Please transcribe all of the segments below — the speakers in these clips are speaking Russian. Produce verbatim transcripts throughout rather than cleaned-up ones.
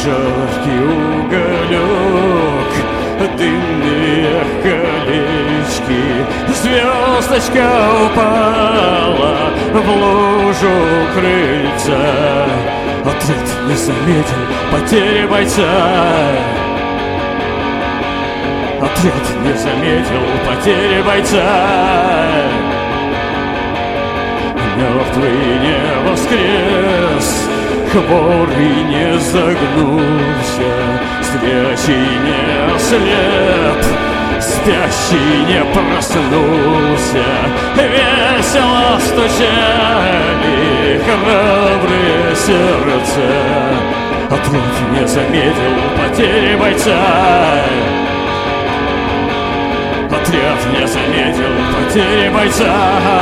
жаркий уголек, дымные колечки. Звездочка упала в лужу крыльца. Отряд не заметил потери бойца. Отряд не заметил потери бойца. Мертвый не воскрес, хворый не загнулся, зрячий не ослеп, спящий не проснулся. Весело стучали храбрые сердца. Отряд не заметил потери бойца. Отряд не заметил потери бойца.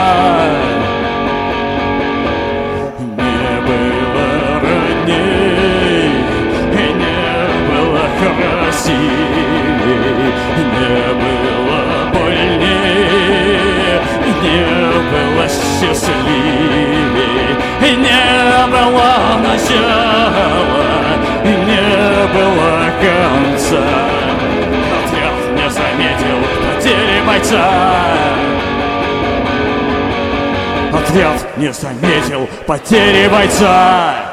Не было родней, не было красивей, не было больней, не было счастливей, не было начала, не было конца. Отряд не заметил потери бойца. Отряд не заметил потери бойца.